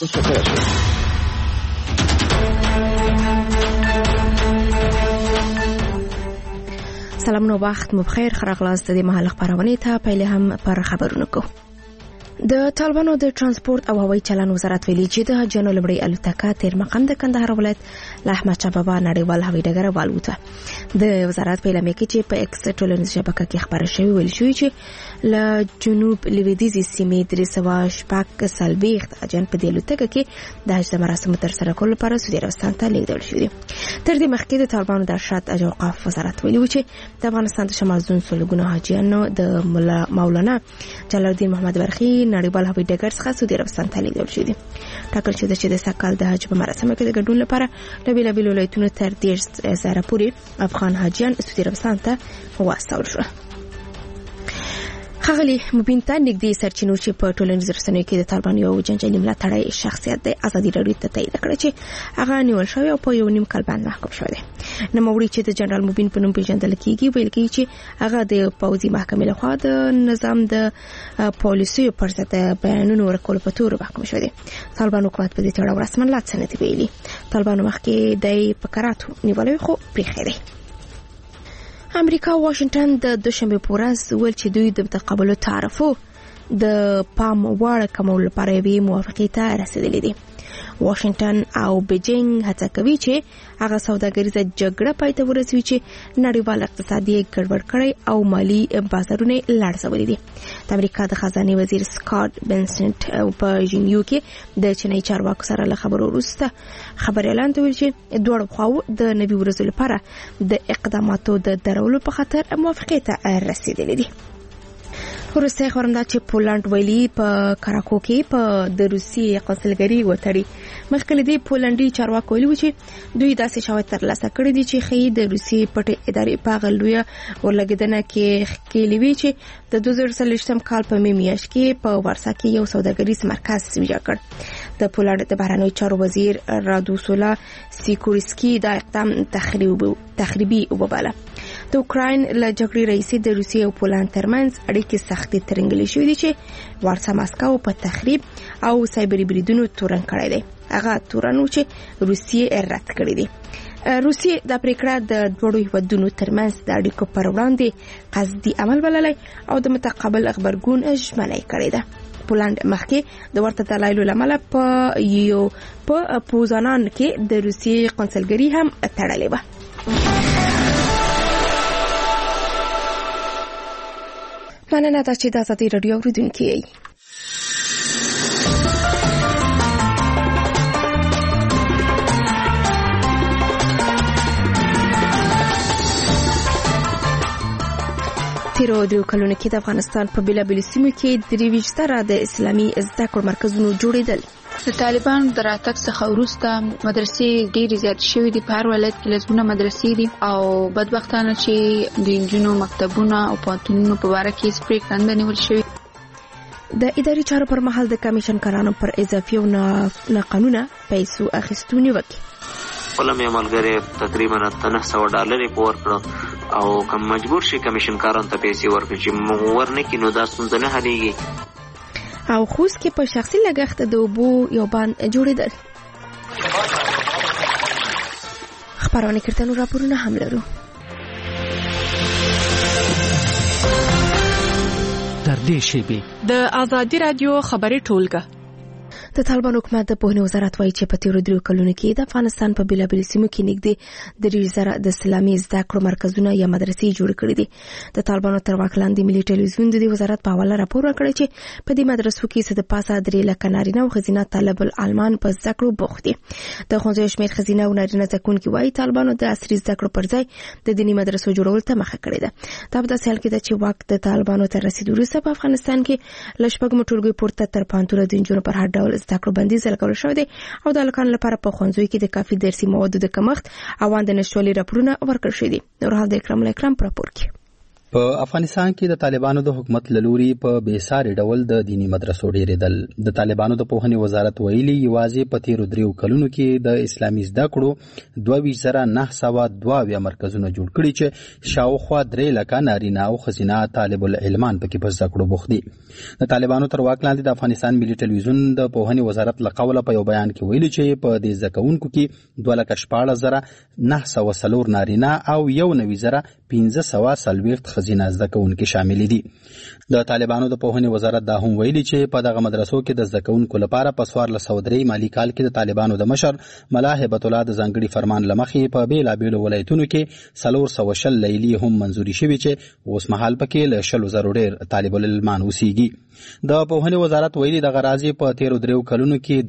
اوس پیل شو. سلام نو وخت مو بخیر خراغلاست د محل خبرونه ته پهله هم پر خبرونه کو. د طالبانو د ترانسپورت او هوایي چلن وزارت ویلي چې د جنو لمړی الوتکه تیر مقام د کندهار ولایت له احمد شاه بابا نړیوال هوایي ډګر والوته. د وزارت په اعلامیه کې چې په ایکس ټولنیزه شبکه کې خبره شوې ویل شوې چې له جنوب لویدیځي سیمې د سواشپاک سلبیخت اجن په د الوتکه کې د حج مراسم تر سره کول لپاره سعودي عربستان ته لیږدول شوې. تر دې مخکې د طالبانو د ارشاد او اوقاف وزارت ویلي و چې د افغانستان د شمال زون سلګونه حاجیانو د مولانا جلال الدین محمد برخي نړیوال هوایي ډګر څخه سعودي عربستان ته لیږدول شوی دی. ټاکل شوی چې د سکهال د حج په مراسمو کې د ګډون لپاره له بېلابېلو ولایتونو تر 10,000 پورې افغان حاجیان سعودي عربستان ته واستول شول. خغلی مبین ته نږدې سرچینو چې په ټولنیزو رسنیو کې د طالبانو یو جنجالي ملاتړی شخصیت د ازادي راډیو ته تایید کړ چې هغه نیول شوی او په یو نیم کال باندې محکوم شوی دی. نوموړي چې د جنرال مبین په نوم پیژندل کیږي ویل کوي چې هغه د پوځي محکمې لخوا د نظام د پالیسیو پر ضد بیانونه ورکول په تور محکوم شوی دی. طالبان حکومت په دې تړاو رسماً لا څه نه دی ویلي. طالبانو مخکې د پکراتو نیولې خو پریښی دی. امریکا او واشنگټن د دوشنبه په ورځ ویل چې دوی د تقابلو تعرفو د پام وړ کمول لپاره یې موافقه ته رسیدلې دي. واشنگټن او بیجینګ هڅه کوي چې هغه سوداګریزه جګړه پای ته ورسوي چې نړیوال اقتصادي ګډوډ کړي او مالی بازارونه لړزولي دي. د امریکا د خزانه وزیر سکاټ بنسنت په ژینیو کې د چینای چارواکو سره له خبرو وروسته خبر اعلان وکړ چې دوه خواو د نوي ورځو لپاره د اقداماتو د درولو په خاطر موافقه ته رسیدلې دي. روسي خبرنده چې پولند ویلي په کراکو کې په د روسي قونسلګري وتړي. مخکې دی پولندي چارواکو ویلي چې دوی داسې شواهد ترلاسه کړي دي چې خې د روسي پټې ادارې په غلويه ورلګیدنه کې ښکېلوي چې د 2023 کال په میاشت کې په ورسا کې یو سوداګریز مرکز ویجا کړ. د پولند د بهرنیو چارو وزیر رادوسولا سیکورسکي دا اقدام تخریبي وباله. د اوکراین له جګړې رئیس د روسیې او پولند ترمنځ اړیکې سختې ترنګلې شوې دي چې وارسا ماسکو په تخریب او سایبري بریدونو تورن کړی دی. هغه تورنو چې روسیې رد کړی دی. روسیې د پریکړه د دوړو هیوادونو ترمنځ د اړیکو پر وړاندې قصدي عمل بللی او د متقابل خبرګون ژمنه کړې ده. پولند مخکې د ورته دلایلو لامل په پوزانان کې د روسیې قونسلګري هم تړلې و. مننه دا چې د ازادي راډیو اوریدونکي یې. تیرو د کلونو کې د افغانستان په بېلابېلو سیمو کې 23 د اسلامي زده کړو مرکزونو جوړېدل. د طالبانو د راتګ څخه وروسته مدرسې ډېرې زیات شوې دي. په هر ولایت کې لسګونه مدرسې دي او بدبختانه چې د نجونو مکتبونه او پوهنتونونو په باره کې هیڅ پرېکړه نه نیول شوې. د اداري چارو پر مهال د کمیشن کارانو پر اضافي او ناقانونه پیسو اخیستو نیوکه. خپل ملګری تقریبا $900 ورکړ او کوم مجبور شي کمیشن کاران ته پیسې ورکړي چې موږ ورنکې نو دا ستونزه نه حلېږي. او خوست کې په شخصي لګښت د اوبو یو باند جوړېدل. خبرونه کړتنو راپورونه هم لرو. تر دې شیبې د ازادي رادیو خبري ټولګه. د طالبان حکومت د پوهنې وزارت وایي چې په تیرو 3 کلونو کې د افغانستان په بېلابېلو سیمو کې نږدې 3,000 د اسلامي زده کړو مرکزونه یا مدرسې جوړ کړي دي. د طالبانو تر واک لاندې ملي ټلویزیون د وزارت په حواله راپور ورکړی چې په دې مدرسو کې څه د پاسه 3 لک نارینه او ښځینه طالب العلمان په زده کړو بوخت دي. د ښوونځیو شمېر ښځینه او نارینه زده کوونکي وایي طالبانو د عصري زده کړو پر ځای د دیني مدرسو جوړول ته مخه کړې ده. دا په داسې حال کې ده چې واک د طالبانو تر رسیدو وروسته په افغانستان کې له شپږمو ټولګیو پورته تر پوهنتونه د نجونو پر هر ډول زده کړو بندیز لګول شوی دی او د هلکانو لپاره په ښوونځیو کې د کافي درسي موادو د کمښت او د نشټوالي راپورونه ورکړل شوي دي. نور حال د اکرام الاکرام په راپور کې. په افغانستان کې د طالبانو د حکومت لوري په بیساري ډول د دینی مدرسو ډیرېدل. د طالبانو د پوهنې وزارت ویلي یوازې په تیرو 3 کلونو کې د اسلامي زده کړو 22,902 مرکزونه جوړ کړي چې شاوخوا 3 لکه نارینه او ښځینه طالب العلمان پکې په زده کړو بوخت دي. د طالبانو تر واک لاندې د افغانستان ملي ټلویزیون د پوهنې وزارت له قوله په یو بیان کې ویلي چې په دې زده کوونکو کې 2,14,904 نارینه او 1,1540 خزینه زده کوونکي شامل دي. د طالبانو د پوهنې وزارت دا هم ویلي چې په دغه مدرسو کې د زده کوونکو لپاره په 1403 مالی کال کې د طالبانو د مشر ملا هبت الله د ځانګړي فرمان لمخې په بیلابیلو ولایتونو کې 420 لیلی هم منزوري شوي چې اوس مهال پکې له 100,000 ډیر طالب العلمان اوسېږي. د پوهنې وزارت ویلي دغه راځي په تیرو 3 کلونو کې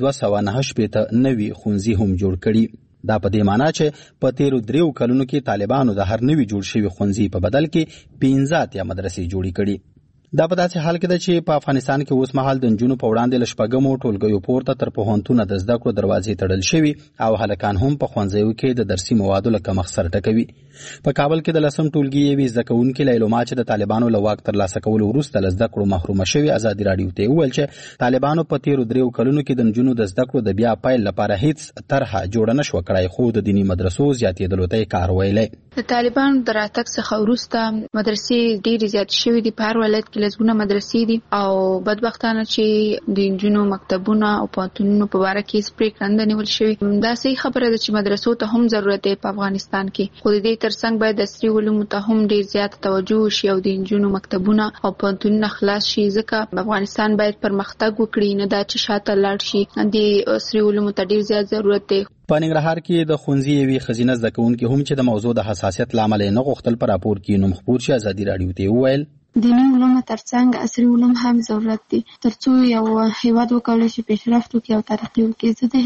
209 نوي ښوونځي هم جوړ کړي. دا په دې معنی چې په تیرو 3 کلونو کې طالبانو د هر نوي جوړ شوي ښوونځي په بدل کې 15 مدرسې جوړې کړي. دا په داسې حال کې ده چې په افغانستان کې اوس مهال د نجونو په وړاندې له شپږمو ټولګیو پورته تر پوهنتونه د زده کړو دروازې تړل شوي او هلکان هم په ښوونځیو کې د درسي موادو له کمښت سره ټکوي. په کابل کې د 10م ټولګي یوې زده کوونکې لیلوما چې د طالبانو له واک ترلاسه کولو وروسته له زده کړو محرومه شوې ازادي راډیو ته وویل چې طالبانو په تیرو 3 کلونو کې د نجونو د زده کړو د بیا پیل لپاره هیڅ طرحه جوړه نه شوه کړای، خو د دیني مدرسو زیاتېدلو ته یې کار ویلی. د طالبانو د راتګ څخه وروسته مدرسې ډېرې زیاتې شوې دي. په هر ولایت کې لسګونه مدرسې دي او بدبختانه چې د نجونو مکتبونه او پوهنتونونو په باره کې هیڅ پرېکړه نه نیول شوې. دا صحیح خبره ده چې مدرسو ته هم ضرورت دی په افغانستان کې، خو د دې ترڅنګ باید د عصري علومو ته هم ډېر زیات توجه وشي او د نجونو مکتبونه او پوهنتونونه خلاص شي، ځکه افغانستان باید پرمختګ وکړي، نه دا چې شاته لاړ شي. د عصري علومو ته ډېر زیات ضرورت دی. په ننګرهار کې د ښوونځي یوې ښځینه زده کوونکې هم چې د موضوع د حساسیت له امله یې نه غوښتل په راپور کې نوم خپور شي ازادي راډیو ته وویل دیني علومو ترڅنګ عصري علوم هم ضرورت دي ترڅو یو هیواد وکولای شي پیشرفت وکړي او ترقي وکړي. زه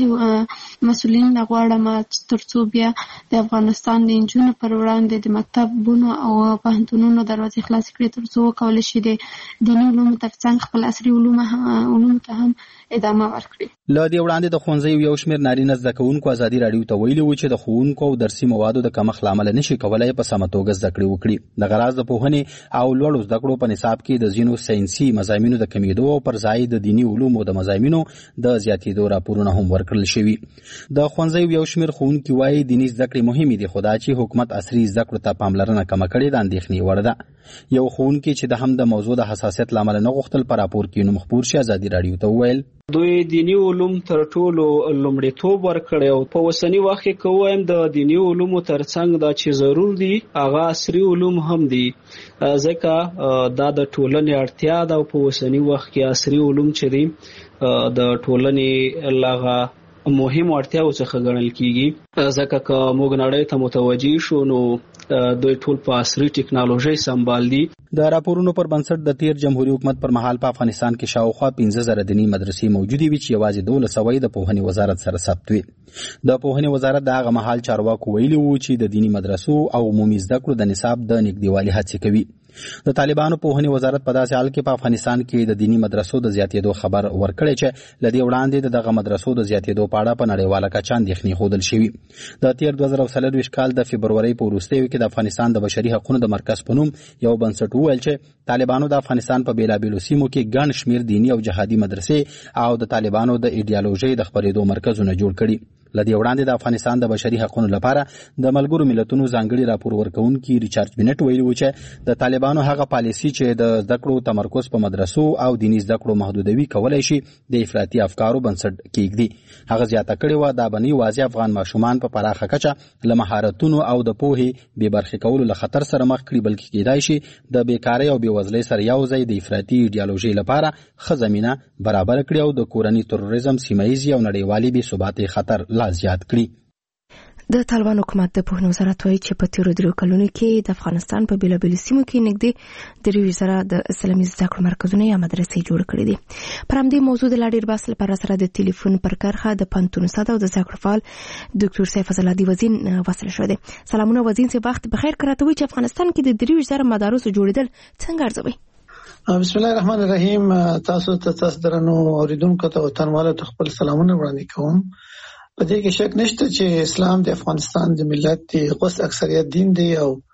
د مسؤلین نه غواړم ترڅو بیا د افغانستان د نجونو پر وړاندې د مکتبونو او پوهنتونونو دروازې خلاص کړي ترڅو وکولای شي د دیني علومو ترڅنګ خپل عصري علومو ته هم ادامه ورکړي. له دې وړاندې د ښوونځیو یو شمېر نارینه زده کوونکو ازادي راډیو ته ویلي وو چې د ښوونکو او درسي موادو د کمښت له امله نشي کولی په سمه توګه زده کړې وکړي. دغه راز د پوهنې او لوړو زده کړو په نصاب کې د ځینو ساینسي مضامینو د کمیدو او پر ځای د دیني علومو د مضامینو د زیاتېدو راپورونه هم ورکړل شوي. د ښوونځیو یو شمېر ښوونکي وایي دیني زده کړې مهمې دي، خو دا چې حکومت عصري زده کړو ته پاملرنه کمه کړې د اندېښنې وړ ده. یو ښوونکي چې د هم د موضوع د حساسیت له امله نه غوښتل په راپور کې نوم خپور شي ازادي راډیو ته وویل دوی دینی علوم تر ټولو لومړیتوب ورکړی او په اوسني وخت کې که وایم د دینی علومو ترڅنګ دا چې ضرور دي هغه عصري علوم هم دي، ځکه دا د ټولنې اړتیا ده او په اوسني وخت کې عصري علوم چې دي د ټولنې لغه مهم اړتیاو څخه ګڼل کیږي، ځکه که موږ نړۍ ته متوجه شو نو دوی ټول په عصري ټکنالوژي سمبال دي. د راپورونو پر بنسټ د تیر جمهوریت حکومت پر مهال په افغانستان کې شاوخوا 15,000 دیني مدرسې موجودې وي چې یوازې 1200 د پوهنې وزارت سره ثبت وي. د پوهنې وزارت د هغه مهال چارواکو ویلي وو چې د دیني مدرسو او عمومي زده کړو د نصاب د نږدېوالي هڅې کوي. د طالبانو پوهنې وزارت په داسې حال کې په افغانستان کې د دیني مدرسو د زیاتېدو خبر ورکړی چې له دې وړاندې دغه مدرسو د زیاتېدو په اړه په نړیواله کچه اندېښنې ښودل شوي. د تیر 2024 کال د فبرورۍ په وروستیو کې د افغانستان د بشري حقوقو د مرکز په نوم یو بنسټ وویل چې طالبانو د افغانستان په بیلابیلو سیمو کې ګڼ شمېر دیني او جهادي مدرسې او د طالبانو د ایډیالوژۍ د خپرېدو مرکزونه جوړ کړي. لدې وړاندې د افغانستان د بشري حقوقو لپاره د ملګرو ملتونو ځانګړي راپور ورکوونکي ریچارډ بنټ ویلي و چې د طالبانو هغه پالیسي چې د زده کړو تمرکز په مدرسو او دیني زده کړو محدودوي کولی شي د افراطي افکارو بنسټ کېږدي. هغه زیاته کړې وه دا به نه یوازې افغان ماشومان په پراخه کچه له مهارتونو او د پوهې بې برخې کولو له خطر سره مخ کړي، بلکې کېدای شي د بیکارۍ او بېوزلۍ سره یو ځای د افراطي ایډیالوژۍ لپاره ښه زمینه برابر کړي او د کورني تروریزم، سیمهییزې او نړیوالې بې ثباتۍ خطر لا زیات کړي. د طالبان حکومت د پوهنې وزارت وایي چې په تیرو 3 کلونو کې د افغانستان په بیلابیلو سیمو کې نږدې 3,000 د اسلامي زده کړو مرکزونه یا مدرسې جوړ کړي دي. پر همدې موضوع د لا ډېر بحث لپاره سره د ټلیفون پر کرښه د پوهنتون استاد او د زده کړو فعال ډاکټر سیف فضل الله وزین وصل شوی دی. سلامونه وزین صاحب، وخت بخیر. کراته وي چې افغانستان کې د 3,000 مدارسو جوړېدل څنګه ارزوي؟ بسم الله الرحمن الرحیم. تاسو درنو اوریدونکو ته وطنوالو ته خپل سلامونه وړاندې کوم. په دې کې شک نشته چې اسلام د افغانستان د ملت د غوث اکثریت دین دی او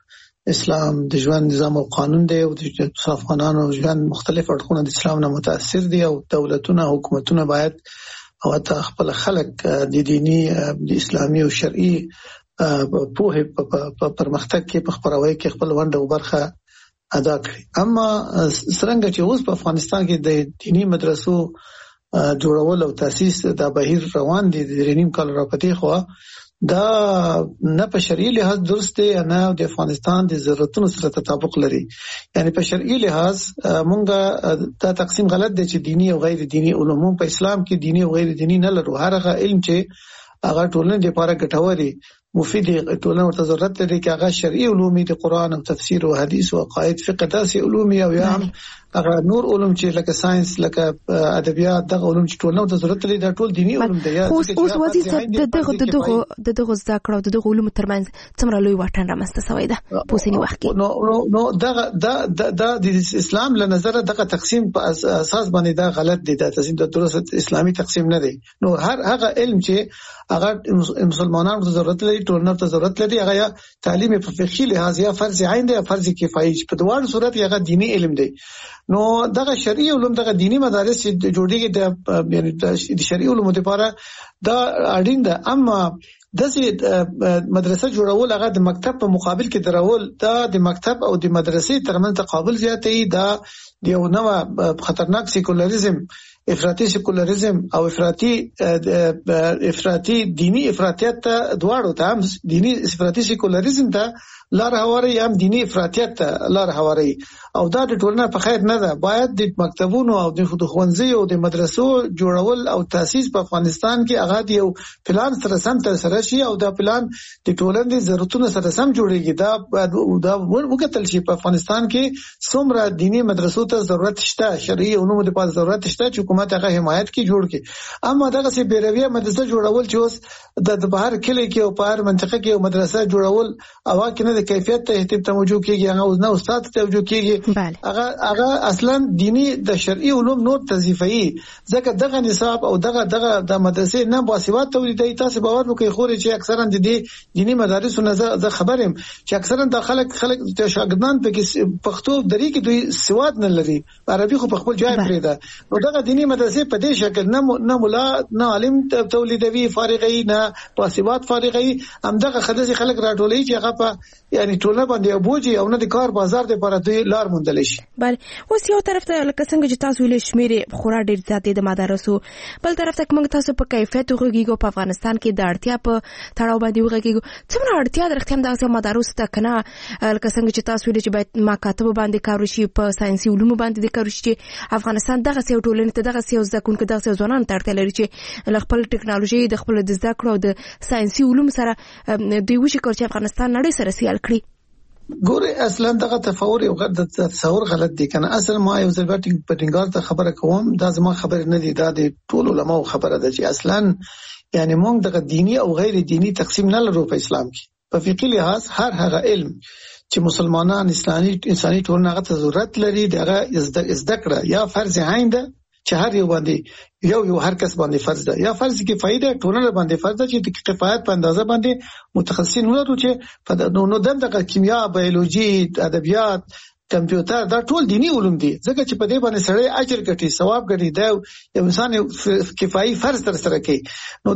اسلام د ژوند نظام او قانون دی او د افغانانو ژوند مختلف اړخونه د اسلام نه متاثر دي او دولتونه حکومتونه باید او حتی خپل خلک د دینی د اسلامي او شرعي په پرمختګ کې په خبروي کې خپل ونډه او برخه ادا کړي. اما څنګه چې اوس په افغانستان کې د دینی مدرسو جوړول او تاسیس د بهیر روان دي د نیم کال راپاتې خو دا نه په شرعي لحاظ درست دی نه د افغانستان د ضرورتونو سره تطابق لري. یعنی په شرعي لحاظ مونږه دا تقسیم غلط دی چې دینی او غیر دینی علوم په اسلام کې دینی او غیر دینی نه لرو. هر هغه علم چې هغه ټولنې لپاره ګټور دي مفید ټولنه ورته ضرورت لري چې هغه شرعي علوم د قران او تفسیر او حدیث او عقاید فقه داسې علوم او یا هم هغه نور علوم چې لکه ساينس لکه ادبیات دغه علوم چې ټولنه ته ضرورت لري دا ټول دینی علوم دي. اوس وظیفه دغه زده کړو دغه علوم ترمنځ څومره لوی واټن رامنځته شوی ده په سنی وخت کې. نو دغه د اسلام له نظر دغه تقسیم په اساس باندې دا غلط دی. دا تقسیم د درست اسلامي تقسیم نه دی. نو هر هغه علم چې هغه مسلمانانو ته ضرورت لري ټولنه ته ضرورت لري هغه یا تعلیم په فقهي لحاظ یا فرض عین دی یا فرض کفایي په دوه صورت هغه دینی علم دی. نو دغه شرعي علوم دغه دینی مدارس چې جوړیږي د یعنی د شرعي علومو لپاره دا اړین ده. اما دغه مدرسه جوړول هغه د مکتب په مقابل کې درول دا د مکتب او د مدرسې ترمنځ تقابل زیاتوي. دا یو نوع خطرناک سیکولریزم افراطي سیکولریزم او افراطي دینی افراطیت ته دواړو ته هم دینی افراطي سیکولریزم ته لار هواري هم دینی افراطیت ته لار هواري او دا د ټولنه په خیر نه ده. باید د مکتبونو او د ښوونځي او د مدرسو جوړول او تاسیس په افغانستان کې هغه یو پلان سره سم تر سره شي او دا پلان د ټولنې ضرورتونو سره سم جوړيږي. دا وګتل شي په افغانستان کې څومره دینی مدرسو ته ضرورت شته شرعي علومو لپاره ضرورت شته چې حکومت هغه حمایت کې جوړ کړي. اما دغه سي بیرویه مدرسه جوړول چې اوس د بهر کلی کې او په هر منطقه کې یو مدرسه جوړول او کې نه د کیفیت ته اهتمام توجه کیږي هغه اوس نه استاد ته توجه کیږي هغه اصلا دینی د شرعي علوم نور تضیفي ځکه دغه نصاب او دغه د مدرسې نه باسواد تولیدي تاسو باور وکړئ خو چې اکثرا د دینی مدارسو نه زه خبرم چې اکثرا د خلک شاګردان په پښتو درې کې دوی سواد نه لري عربي خو په خپل ځای پرې ده. نو دغه دینی مدرسې په دې شکل نه مولا نه عالم تولیدوي فارغي نه باسواد فارغي هم دغه خدای خلک راټولي چې هغه په یعنی ټولنه باندې بوجي او نه د کار بازار لپاره دوی لار موندل شي. بله اوس یو طرف ته لکه څنګه چې تاسو ویل شمیرې خورا ډېر زیاتې د مدارسو بل طرف ته موږ تاسو په کیفیت وګورئ په افغانستان کې د اړتیا په تړاو باندې وګورئ څومره اړتیا درختم د مدارسو ته کنه لکه څنګه چې تاسو ویل چې باید مکاتب باندې کار وشي په ساينسي علومو باندې د کار وشي. افغانستان دغه سیو ټولنې ته دغه سیو ځکونکو دغه سیو ځوانان ته اړتیا لري چې خپل ټکنالوژي د خپل د زده کړو د ساينسي علوم سره دوی وشي کول چې افغانستان نړۍ سره سیال کړي. ګوره اصلا دغه تفاور یو غلط تصور غلط دی کنه. اصل ما یو ځل پټینګار ته خبره کوم دا زما خبره نه دی دا د ټول علماء خبره ده چې اصلا یعنی موږ دغه دینی او غیر دینی تقسیم نه لرو په اسلام کې. په فقهي لحاظ هر هغه علم چې مسلمانان انساني ټولنه هغه ضرورت لري دغه زده کړه یا فرض عین ده چې هر یو باندې یو هر کس باندې فرض ده یا فرض کفایي ده ټولنه باندې فرض ده چې د کفایت په اندازه باندې متخصصین ولرو چې نو دغه کیمیا بیولوژي ادبیات کمپیوټر دا ټول دینی علوم دي ځکه چې په دې باندې سړی اجر ګټي ثواب ګټي دا یو انسان کفایي فرض تر سره کوي. نو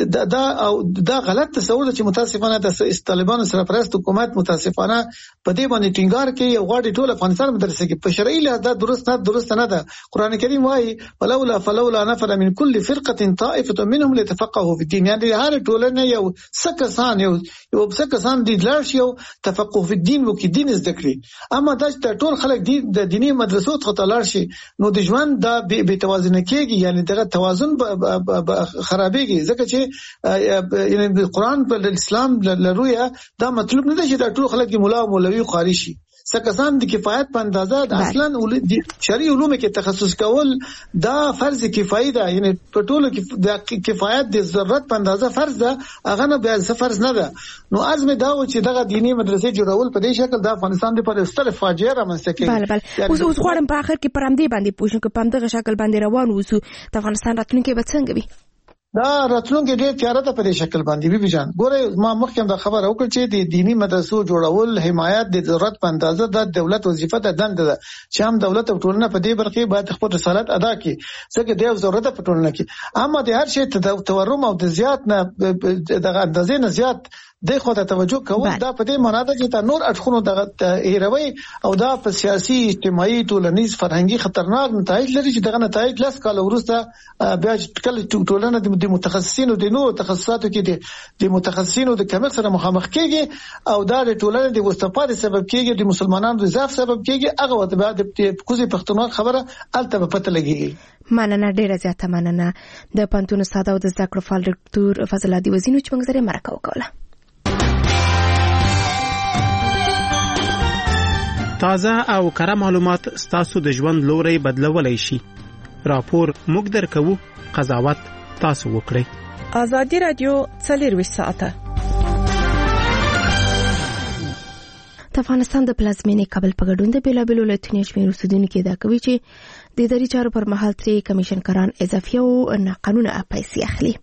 دا غلط تصور چې متاسفانه د طالبانو سره پرست حکومت متاسفانه په دې باندې ټینګار کوي او غواړي ټول افغانستان مدرسې کې په شرعي لحاظ دا درست نه ده. قران کریم وايي فلولا نفر من كل فرقه طائفه منهم ليتفقهوا في الدين. یعنی هر ټولنه یو سکسان دي لارش یو تفقه في الدين وکي دین زده کړي. اما دا ټول خلک د دینی مدرسو څخه تلار شي نو د ژوند دا به توازن کېږي یعنی دغه توازن خرابېږي ځکه چې یعنی د قران په اسلام لرويه دا مطلب نه دی چې دا ټول خلک مولا او مولوي قاری شي. سکسان د کفایت په اندازه اصلا شرعي علوم کې تخصص کول دا فرض کفایي ده یعنی په ټولو کې د کفایت د ضرورت په اندازه فرض ده هغه نه به فرض نه ده. نو عزم دا و چې دغه دینی مدرسې جوړول په دې شکل د افغانستان لپاره ستر فاجعه رامنځته کوي. بله اوس غواړم په اخر کې پرمدې باندې پوښتنه کوم په دغه شکل باندې روان وسو د افغانستان راتلونکي به څنګه وي؟ دا راتلونکي ډېر تیاره ده په دې شکل باندې بي جان. ګوره ما مخکې هم دا خبره وکړه چې د دینی مدرسو جوړول حمایت د ضرورت په اندازه د دولت وظیفه ده، دنده ده چې هم دولت او ټولنه په دې برخه باید خپل رسالت ادا کړي ځکه د ضرورت په ټولنه کې. اما د هر شي تورم او د زیات نه د اندازې نه زیات د خو ته توجه کول دا په دې معنا ده چې تا نور اټخونو د هیروي او دا په سیاسي اجتماعي ټولنیز فرهنګي خطرناک نتایج لري چې دغه نتایج لاس کال ورسته بیا کله ټولنه د متخصصینو د نور تخصصاتو کې د متخصصینو د کمښت سره مخامخ کیږي او دا د ټولنې د وستپارې سبب کیږي، د مسلمانانو د ضعف سبب کیږي. هغه وخت بعد د کوزي پښتونخوا خبره الته پته لګیږي. مننه، ډیره زیاته مننه د پانتون ساده او د زده کړو فعال ډاکټر فضل عادي وزینو چې موږ سره مرکه وکړه. تازه او کره معلومات ستاسو د ژوند لوري بدلولای شي. راپور موږ درکو، قضاوت تاسو وکړئ. ازادي رادیو 24 ساعته. د افغانستان د پلازمینې کابل په ګډون د بیلابېلو ولایتونو شمېر اوسیدونکو دا کوي چې د اداري چارو پر مهال ترې کمیشنکاران اضافي او ناقانونه پیسې اخلي.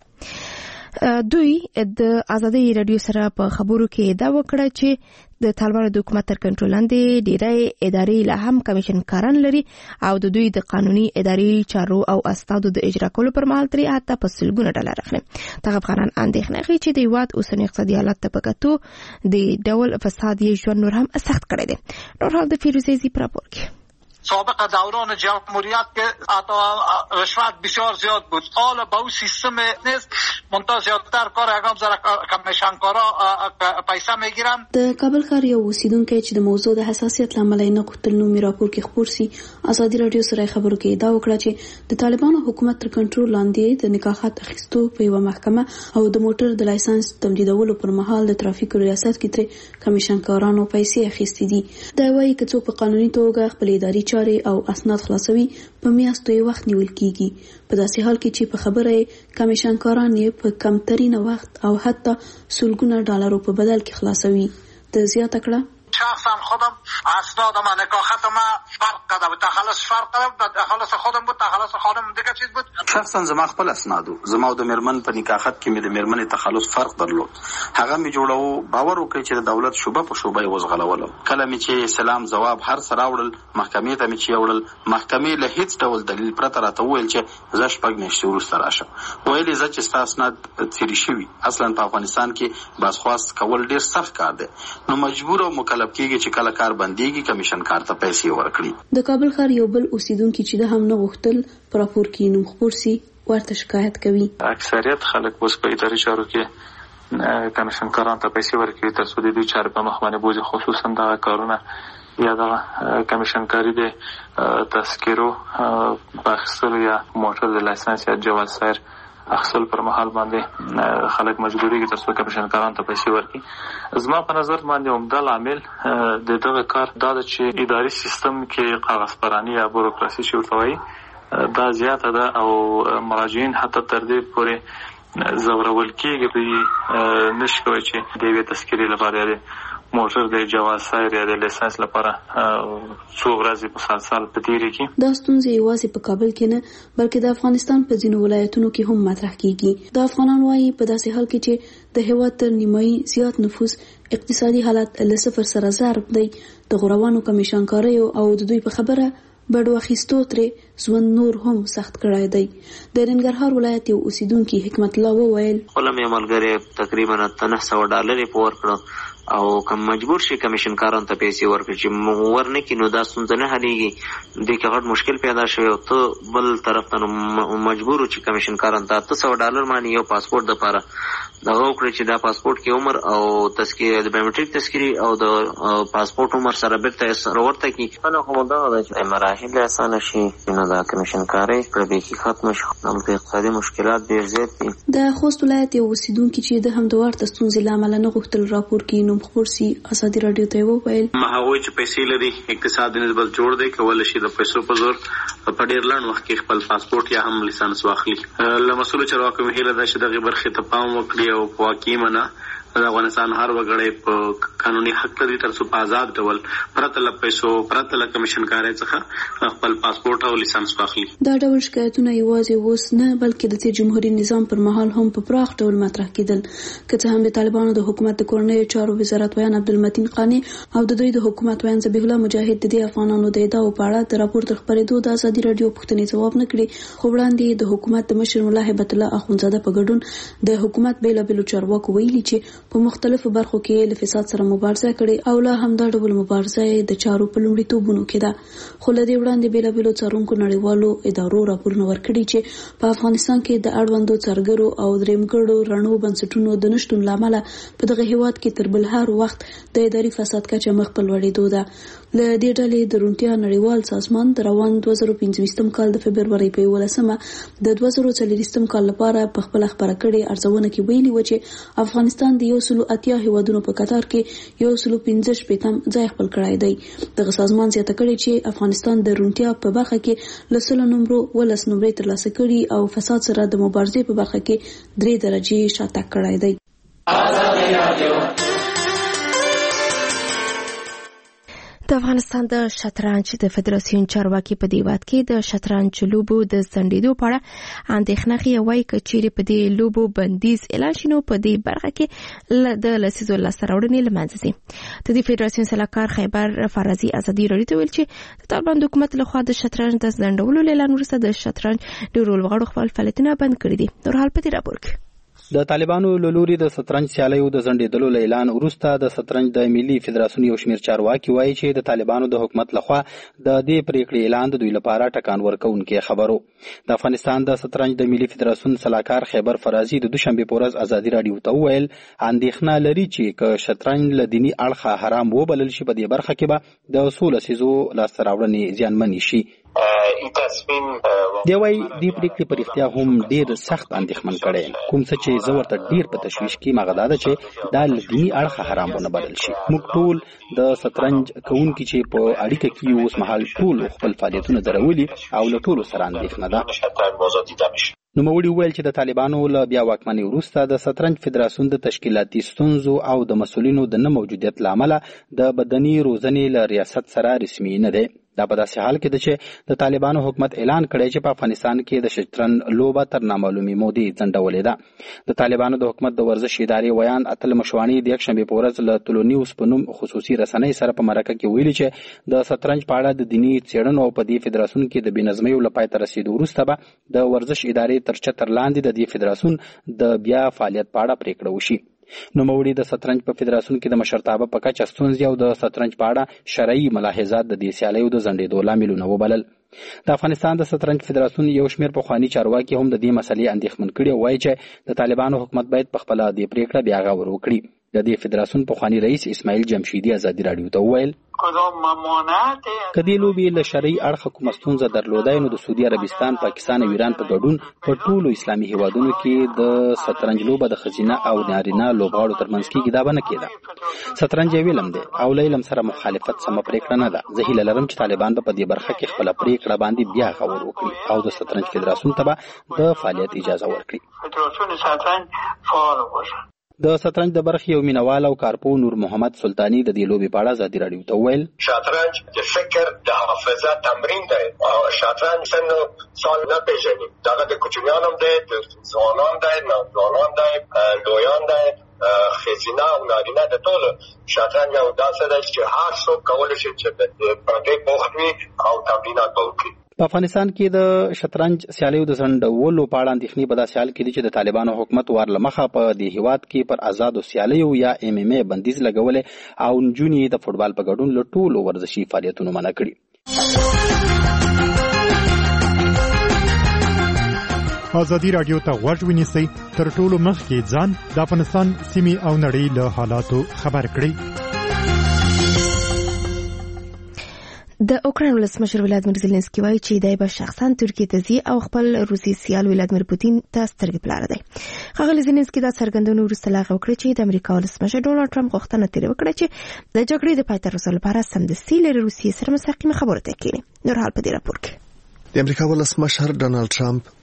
دوی د ازادي رادیو سره په خبرو کې دا وکړه چې د طالبانو د حکومت تر کنټرول لاندې ډېری ادارې لا هم کمیشنکاران لري او د دوی د قانوني اداري چارو او اسنادو د اجرا کولو پر مهال ترې حتی په سلګونه ډالر اخلي. دغه افغانان اندېښنه کوي چې د هیواد اوسنی اقتصادي حالت ته په کتو د ډول فساد یې ژوند نور هم سخت کړی دی. نور حال د فیروزه زی پر راپور کې سابق دوران جمهوریت که رشوت بسیار زیاد بود، حالا با اون سیستم نیست، منتها زیادتر کار اقام زره کمیشنکارا پیسه میگیرن. د کابل ښار یو اوسیدونکی چې د موضوع د حساسیت له امله نه غوښتل نومي راپور کې خپور سي، ازادي رادیو سره خبرو کې دا وکړه چې د طالبانو حکومت تر کنټرول لاندې د نکاحات اخیستو په یو محکمه او د موټر د لایسنس تمدیدولو پر مهال د ترافیک ریاست کې تر کمیشنکارانو پیسې اخیستې دي. دا وایي چې څوک په قانوني توګه خپل اداري چاري او اسناد خلاصوي په میاشتو یې وخت نیول کیږي، په داسې حال کې چې په خبره کمیشنکاران یې په کمترینه وخت او حتی سلګونه ډالرو په بدل کې خلاصوي. د زیاته کړه شخصا خودم اسنادم نکاحتم فرق کرده بود، تخلص فرق کرده بود، تخلص خودم بود، تخلص خانم دیگه چیز بود. شخصا زما خپل اسنادو زما د میرمن په نکاحت کې مې د میرمن تخلص فرق درلود. هغه مې جوړاو، باور وکړي چې د دولت شوبه په شوبه وزغلول. کله مې چې سلام جواب هر سره وړل، محکمې ته مې چې وړل، محکمې له هیڅ ډول دلیل پرته راته وویل چې زه شپږ میاشتې وروسته راشم. ویلې زه چې ستا اسناد تیري شوي. اصلا په افغانستان کې بازخواست کول ډیر سخت کار دی، نو مجبور او مکلف کېږي چې کله کار بنديږي کمیشنکار ته پیسې ورکړي. د کابل ښار یو بل اوسیدونکو چې د هم نه غوښتل پر راپور کې نوم خپور سي ورته شکایت کوي. اکثریت خلک اوس په اداري چارو کې کمیشنکاران ته پیسې ورکوي تر څو د دوی چارې په مخ باندې بوځي، خصوصا د کارونه یا د کمیشنکاری د تذکرو په اخیستلو یا موټر د لایسنس یا جواز سیر اخیستل پر مهال باندې خلک مجبورېږي تر څو کمیشنکاران ته پیسې ورکړي. زما په نظر باندې عمده لامل د دغه کار دا ده چې اداري سیستم کې کاغذپراني یا بوروکراسي چې ورته وایي دا زیاته ده او مراجعین حتی تر دې پورې زورول کېږي دوی نشي کولی چې د یوې تذکرې لپاره یا موټر د جواز سیر یا د لایسنس لپاره څو ورځې په سال په تیری کې. دا ستونزې یوازې په کابل کې نه بلکې د افغانستان په ځینو ولایتونو کې هم مطرح کیږي. د افغانان وايي په داسې حال کې چې د هیواد تر نیمایي زیات نفوس اقتصادي حالت له صفر سره ضرب دی، د غوروانو کمیشنکارۍ او د دوی په خبره بډو اخیستو ترې ژوند نور هم سخت کړی دی. د ننګرهار ولایت یو اوسیدونکي حکمت الله وویل خپل مې ملګری تقریبا 900 ډالر په ورکړو او کوم مجبور شي کمیشنکاران ته پیسې ورکړي چې ورنه کې نو دا ستونزه نه حلېږي. د کې غټ مشکل پیدا شوی او ته بل طرف ته مجبور چې کمیشنکاران ته 800 ډالر باندې یو پاسپورت لپاره دغه وکړي چې دا پاسپورت کې عمر او تذکره د بایومټریک تذکره او د پاسپورت عمر سره بیرته سره ورته کی کنه کوم دا چې مراحل اسانه شي نو دا کمیشنکاري پربېکی ختم شي. نو د اقتصادي مشکلات ډېر زیات دي. د خوست ولایت یو اوسیدونکي چې د هم دوار ستونزې لامل نه غوښتل راپور کې نوم خپور سي ازادي رادیو ته وویل ما هغوی چې پیسې لري اقتصاد نسبت جوړ دی کولای شي د پیسو په زور په ډېر لنډ وخت کې خپل پاسپورت یا هم لیسانس واخلي. له مسولو چارواکو مې هیله ده چې دغه برخې ته پام وکړي او په واقعي معنا د افغانستان هر وګړی په قانوني حق لري تر څو په آزاد ډول پرته له پیسو پرته له کمیشن کارۍ څخه خپل پاسپورت او لیسانس واخلي. دا ډول شکایتونه یوازې اوس نه بلکې د تیر جمهوریت نظام پر مهال هم په پراخ ډول مطرح کېدل. که څه هم د طالبانو د حکومت د کورنیو چارو وزارت ویان عبدالمتین قانی او د دوی د حکومت ویان ذبیح الله مجاهد د دې افغانانو د ادعاو په اړه د راپور تر خپرېدو د ازادي راډیو پوښتنې ځواب نه کړي، خو وړاندې د حکومت د مشر ملا هیبت الله اخونزاده په ګډون د حکومت بیلابیلو چارواکو ویلي چې په مختلفو برخو کې له فساد سره مبارزه کړې او لا هم دا ډول مبارزه د چارو په لومړیتوبونو کې ده. خو له دې وړاندې بیلابیلو څارونکو نړیوالو ادارو راپورونه ورکړي چې په افغانستان کې د اړوندو څارګرو او درېمګړو رڼو بنسټونو د نشتون له امله په دغه هیواد کې تر بل هر وخت د اداري فساد کچه مخ په لوړېدو ده. له دې ډلې د روڼتیا نړیوال سازمان د روان 2015 کال د فبرورۍ په 11مه د 2040 کال لپاره په خپل خبره کړې ارزونه کې ویلي و چې افغانستان د 180 هیوادونو په قطار کې 115 ځای خپل کړی دی. دغه سازمان زیاته کړې چې افغانستان د روڼتیا په برخه کې له 100 نمبرو 12 نمبرې ترلاسه کړي او فساد سره د مبارزې په برخه کې 3 درجې شاته کړی دی. د افغانستان د شطرنج د فدراسیون چارواکي په دې وخت کې د شطرنج لوبو د ځنډېدو په اړه اندېښنه ښیي، وایي که چیرې په دې لوبو بندیز اعلان شي نو په دې برخه کې د لسیزو لاسته راوړنې له منځه ځي. د دې فدراسیون سلاکار خیبر فرازي ازادي راډیو ته ویل چې د طالبان حکومت لخوا د شطرنج د ځنډولو اعلان وروسته د شطرنج د لوبغاړو خپل فعالیتونه بند کړي دي. نور حال په دې راپور کې د طالبانو له لوري د شطرنج سیالیو د ځنډېدلو له اعلان وروسته د شطرنج د ملي فدراسیون یو شمېر چارواکي وایي چې د طالبانو د حکومت لخوا د دې پریکړې اعلان د دوی لپاره ټکان ورکوونکی خبرو. د افغانستان د شطرنج د ملي فدراسیون سلاکار خیبر فرازي د دوشنبه په ورځ ازادي راډیو ته وویل اندېښنه لري چې که شطرنج له دیني اړخه حرام وبلل شي په دې برخه کې به د 16 لسیزو لاسته راوړنې زیانمنې شي. دی وایي دې پریکړې په رښتیا هم ډېر سخت اندېښمن کړی، کوم څه چې زه ورته ډېر په تشویش کې هغه دا ده چې دا له دیني اړخه حرام ونه بدل شي. موږ ټول د شطرنج کوونکي چې په اړیکه کې اوس مهال ټول خپل فعالیتونه درولي او له ټولو سره اندېښنه ده. نوموړي وویل چې د طالبانو له بیا واکمنۍ وروسته د شطرنج فدراسیون د تشکیلاتي ستونزو او د مسؤلینو د نه موجودیت له امله د بدني روزنې له ریاست سره رسمي نه دی. دا په داسې حال کې ده چې د طالبانو حکومت اعلان کړی چې په افغانستان کې د شطرنج لوبه تر نامعلومې مودې ځنډولې ده. د طالبانو د حکومت د ورزش ادارې ویان اتل مشوانی د یکشنبه په ورځ له تلو نیوز په نوم خصوصي رسنۍ سره په مرکه کې ویلي چې د شطرنج په اړه د دیني څېړنو او په دې فدراسیون کې د بېنظمیو له پای ته رسېدو وروسته به د ورزش ادارې تر چتر لاندې د دې فدراسیون د بیا فعالیت په اړه پریکړه وشي. نوموړي د شطرنج په فدراسیون کې د مشرتابه په کچه ستونزې او د شطرنج په اړه شرعي ملاحظات د دې سیالیو د ځنډېدو لاملونه وبلل. د افغانستان د شطرنج فدراسیون یو شمېر پخواني چارواکي هم د دې مسلې اندېښمن کړي او وایي چې د طالبانو حکومت باید په خپله دې پریکړه بیا غور وکړي. د دې فدراسیون پخواني رئیس اسماعیل جمشیدي ازادي راډیو ته وویل که دې لوبې له شرعي اړخه کومه ستونزه درلودای نو د سعودي عربستان، پاکستان او ایران په ګډون په ټولو اسلامي هیوادونو کې د شطرنج لوبه د ښځینه او نارینه لوبغاړو ترمنځ کېږي، دا به نه کېده. شطرنج یو علم دی او له علم سره مخالفت سمه پریکړه نه ده. زه هیله لرم چې طالبان به په دې برخه کې خپله پریکړه باندې بیا غور وکړي او د شطرنج فدراسیون ته به د فعالیت اجازه ورکړي. د شطرنج د برخې یو مینوال او کارپو نور محمد سلطانی د دې لوبې په اړه ازادي راډیو ته وویل شطرنج د فکر د حافظه تمرین دی او شطرنج سن سال نه پیژني. دغه د کوچنیانو دی، د ځوانانو دی، نوجوانانو دی، لویان دی، ښځینه او نارینه د ټولو. شطرنج یو داسې دی چې هر څوک کولی شي چې په دې بوخت وي او تمرینات وکړي. په افغانستان کې د شطرنج سیالیو د ځنډولو په اړه اندېښنې په داسې حال کې دي چې د طالبانو حکومت ور له مخه په دې هیواد کې پر آزادو سیالیو یا MMA بندیز لګولی او نجونې د فوټبال په ګډون له ټولو ورزشي فعالیتونو منع کړي. ازادي راډیو ته غوږ ونیسئ، تر ټولو مخکې ځان د افغانستان سیمې او نړۍ له حالاتو خبر کړئ. د اوکراین ولسمشر ولادیمیر زيلنسکي وایي چې دی به شخصا ترکیې ته ځي او خپل روسي سیال ولادیمیر پوتین ته سترګې په لاره دی. ښاغلي زيلنسکي دا څرګندونه وروسته له هغه وکړه چې د امریکا ولسمشر ډونالډ ټرمپ غوښتنه ترې وکړه چې د جګړې د پای ته رسولو لپاره سمدستي له روسیې سره مستقیمه خبرو ته کښېني. نور حال په دې راپور کې د امریکا ولسمشر ډونالډ ټرمپ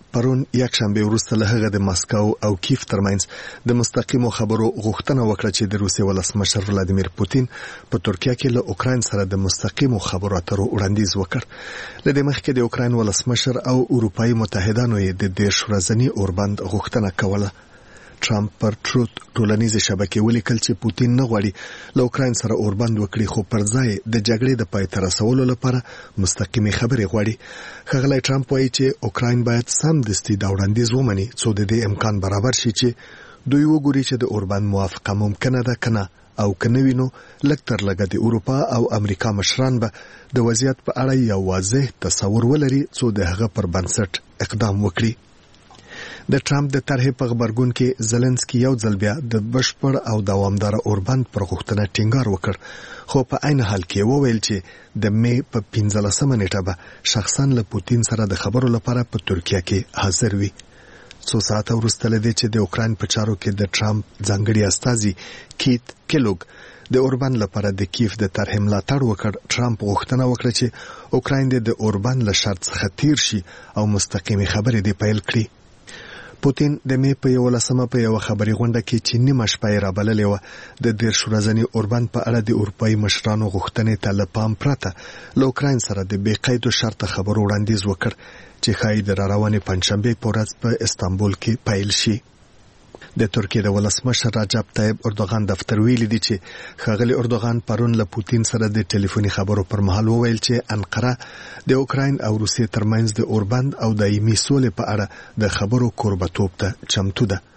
پرون یکشنبه وروسته له هغه د ماسکو او کیف ترمنځ د مستقیمو خبرو غوښتنه وکړه چې د روسیې ولسمشر ولادیمیر پوتین په ترکیه کې له اوکراین سره د مستقیمو خبرو اترو وړاندیز وکړ. له دې مخکې د اوکراین ولسمشر او اروپایي متحدانو یې د 10 ورځني اوربند غوښتنه کوله. ټرمپ پر ټروت ټولنیزې شبکې ولیکل چې پوتین نه غواړي له اوکراین سره اوربند وکړي، خو پر ځای د جګړې د پای ته رسولو لپاره مستقیمې خبرې غواړي. ښاغلی ټرمپ وایي چې اوکراین باید سمدستي دا وړاندیز ومني څو د دې امکان برابر شي چې دوی وګوري چې د اوربند موافقه ممکنه ده که نه، او که نه وي نو لږ تر لږه د اروپا او امریکا مشران به د وضعیت په اړه یو واضح تصور ولري څو د هغه پر بنسټ اقدام وکړي. د ټرمپ د طرحې په غبرګون کې زلنسکي یو ځل بیا د بشپړ او دوامداره اوربند پر غوښتنه ټینګار وکړ، خو په عین حال کې وویل چې د می په 15 نیټه به شخصا له پوتین سره د خبرو لپاره په ترکیه کې حاضر وي. څو ساعته وروسته له دې چې د اوکراین په چارو کې د ټرمپ ځانګړي استازي کیت کیلوګ د اوربند لپاره د کیف د طرحې ملاتړ وکړ، ټرمپ غوښتنه وکړه چې اوکراین د اوربند له شرط څخه تیر شي او مستقیمي خبرې دې پیل کړي. پوتین د می په 11 په یو خبري غونډه کې چې نیمه شپه یې رابللې و د 10 ورځني اوربند په اړه د اروپایي مشرانو غوښتنې ته له پام پرته له اوکراین سره د بې قید شرط خبرو وړاندیز وکړ چې ښایي د راروانې پنځشنبې په ورځ په استانبول کې پیل شي. د ترکیې د ولسمشر رجب طیب اردوغان دفتر ویلي دی چې ښاغلی اردوغان پرون له پوتین سره د ټلیفوني خبرو پر مهال وویل چې انقره د اوکراین او روسیې ترمنځ د اوربند او دایمي سولې په اړه د خبرو کوربتوب ته چمتو ده.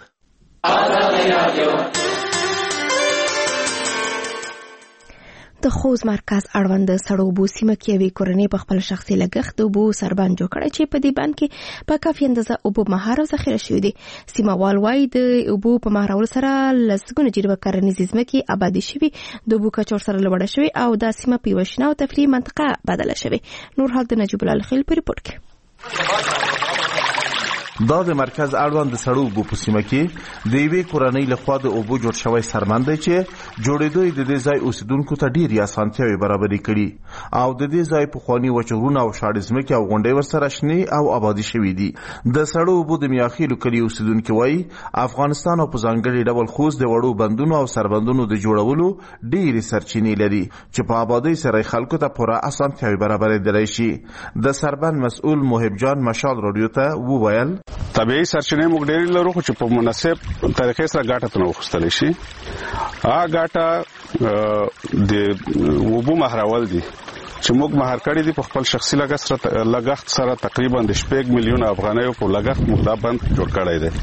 د خوست مرکز اړوند سړو اوبو سیمه کې یوې کورنۍ په خپل شخصي لګښت د اوبو سربند جوړ کړی چې په دې بند کې په کافي اندازه اوبه مهار او ذخیره شوي دي. سیمه وال وایي د اوبو په مهارولو سره لسګونه جریبه کرنیزې ځمکې آبادي شوي، د اوبو کچه ورسره لوړه شوې او دا سیمه په یوه شنه او تفریحي منطقه بدله شوې. نور حال د نجیب الله خیل په ریپورټ کې. دا د مرکز اړوند د سړو اوبو په سیمه کې د یوې کورنۍ لخوا د اوبو جوړ شوی سربند دی چې جوړېدو یې د دې ځای اوسیدونکو ته ډېرې اسانتیاوې برابرې کړي او د دې ځای پخواني وچغرونه او شاړې ځمکې او غونډۍ ورسره شنې او آبادي شوي دي. د سړو اوبو د میاخیلو کلي اوسیدونکي وایي افغانستان او په ځانګړي ډول خوست د وړو بندونو او سربندونو د جوړولو ډېرې سرچینې لري چې په آبادۍ سره خلکو ته پوره اسانتیاوې برابرېدلی شي. د سربند مسؤل محب جان مشال رادیو ته وویل طبيعي سرچینې موږ ډېر لرو چې په مناسب طریقې سره ګټه تنو وخستلی شي. هغه ګټه د وبو مهرول دي چې موږ مهار کړی دي په خپل شخصي لګښت سره تقریبا د 8 میلیون افغانیو په لګښت موږ دا بند جوړ کړی دی.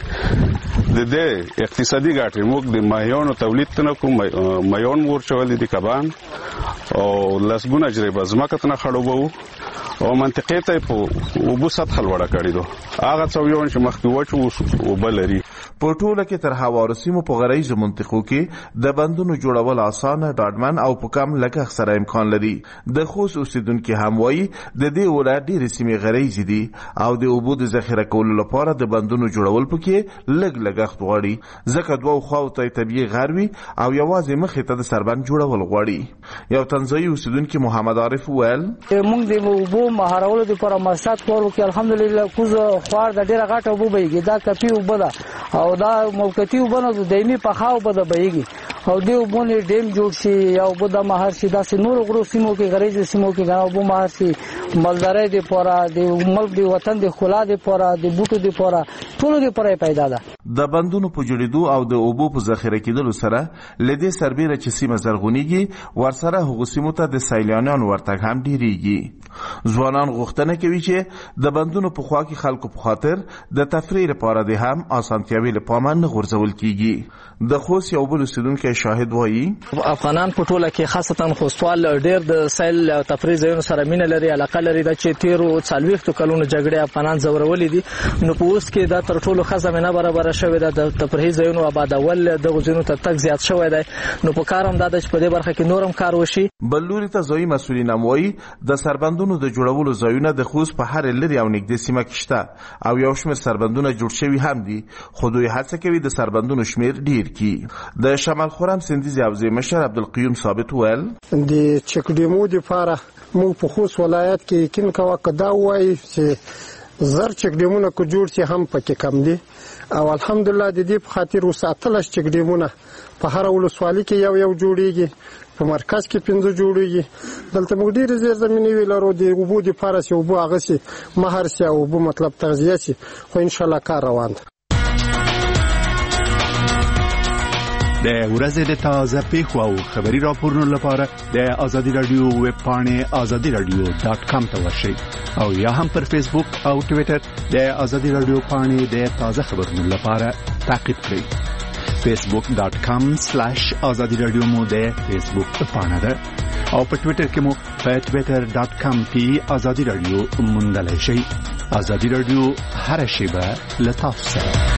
د دې اقتصادي ګټې موږ د ماهیانو تولید تنه کوم ماهیان ورچول دي کبان او لسګونه جریبه ځمکه تنه خړوبو او منطقې ته په اوبو سطح لوړه کړی دو. هغه څو یو چې مخکې وچو وبلري په ټوله کې تر هوارو سیمو په غریزو منطقو کې د بندونو جوړول اسانه، ډاډمن او په کم لګښت سره امکان لري. د خوست اوسیدونکي هم وایي د دې ولایت ډېرې سیمې غریزې دي او د اوبو د ذخیره کولو لپاره د بندونو جوړول پکې لږ لګښت غواړي، ځکه دوه خواو ته طبیعي غر وي او یوازې مخې ته د سربند جوړول غواړي. یو تنزایي اوسیدونکي محمد عارف وویل موږ د اوبو مهارولو لپاره مقصد کارو کې الحمدلله کوز خوار د ډیره غټه اوبه بهیږي، دا کپی اوبه ده او دا موقتی اوبه نه دایمي پخا اوبه ده بهیږي او د اوبو نه ډیم جوړ شي یا اوبه د مهار شي. داسې نور غرو سیمو کې غریزي سیمو کې اوبه مهار شي، مالدارۍ لپاره د ملک د وطن د ښکلا لپاره د بوټو لپاره ټولو لپاره پیدا ده. د بندونو په جوړېدو او د اوبو په ذخیره کېدلو سره لدې سربیره چې سیمه زرغونیږي ورسره هغو سیمو ته د سیلانیانو ورتګ هم ډېرېږي. ځوانان غوښتنه کوي چې د بندونو په خوا کې خلکو په خاطر د تفریح لپاره د هم اسانتیاوې له پامه نه غورځول کېږي. د خوست یو بل اوسیدونکی شاهد وایي افغانان په ټوله کې خاصتا خوستوال ډېر د سیل او تفریح ځایونو سره مینه لري، علاقه لري د چې 13 کلونو جګړې افغانان زورولې دي. نو په اوس کې دا تر ټولو ښه زمینه برابره شوې ده د تفریح ځایونو آبادول دغو ځایونو ته تګ زیات شوی دی. نو په کار هم دا ده چې په دې برخه کې نور هم کار وشي. بل لوري ته ځایي مسؤلین هم وایي د سربندونو د جوړولو ځایونه د خوست په هر لرې او نږدې سیمه کې شته او یو شمېر سربندونه جوړ شوي هم دي، خو دوی هڅه کوي د سربندونو شمېر ډېر کړي. د شمال خرم سندیزي حوزې مشر عبدالقیوم ثابت ویل د چک ډیمو لپاره موږ په خوست ولایت کې یقین کوو که دا وایي چې زر چک ډیمونه کو جوړ شي هم پکې کم دي او الحمدلله د دې په خاطر وساتلش چک ډیمونه په هر ولسوالۍ کې یو جوړیږي په مرکز کې 15 جوړیږي دلته موږ ډېر زیرزمینې ویلارو د اوبو د فارس اوبو هغه سي مهر سي او اوبو مطلب تغذیه سي خو ان شاء الله کار روان ده. د ورځې د تازه پیښو او خبري راپورونو لپاره د آزادي رادیو ویب پاڼې azadiradio.com ته ورشئ او یا هم پر فیسبوک او ټوئیټر د آزادي رادیو پاڼې د تازه خبرونو لپاره تعقیب کړئ. facebook.com/azadiradio مو د فیسبوک پاڼه ده او په ټوئیټر کې مو په twitter.com/azadiradio موندلای شئ. آزادي رادیو هر شیبه لطف سره.